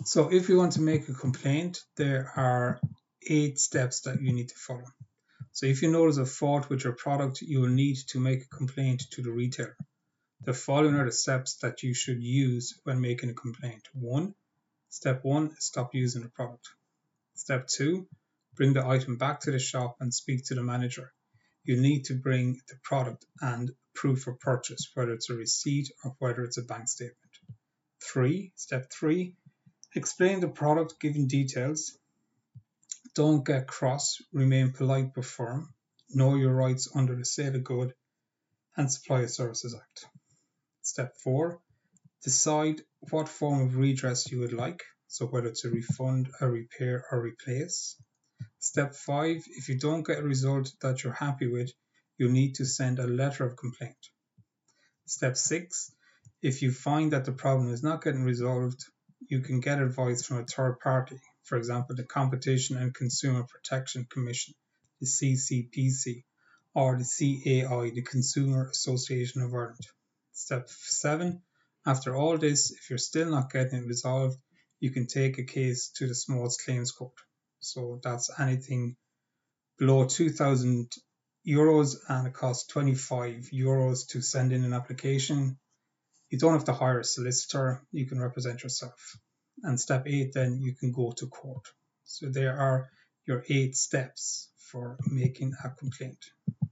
So if you want to make a complaint, there are 8 steps that you need to follow. So if you notice a fault with your product, you will need to make a complaint to the retailer. The following are the steps that you should use when making a complaint. Step 1, stop using the product. Step 2, bring the item back to the shop and speak to the manager. You need to bring the product and proof of purchase, whether it's a receipt or whether it's a bank statement. Step 3, explain the product, giving details. Don't get cross, remain polite but firm. Know your rights under the Sale of Good and Supplier Services Act. Step 4, decide what form of redress you would like, so whether it's a refund, a repair, or replace. Step 5, if you don't get a result that you're happy with, you need to send a letter of complaint. Step 6, if you find that the problem is not getting resolved, you can get advice from a third party, for example, the Competition and Consumer Protection Commission, the CCPC, or the CAI, the Consumer Association of Ireland. Step 7, after all this, if you're still not getting it resolved, you can take a case to the Small's Claims Court. So that's anything below €2,000 and it costs €25 to send in an application. You don't have to hire a solicitor, you can represent yourself. And step 8, then you can go to court. So there are your 8 steps for making a complaint.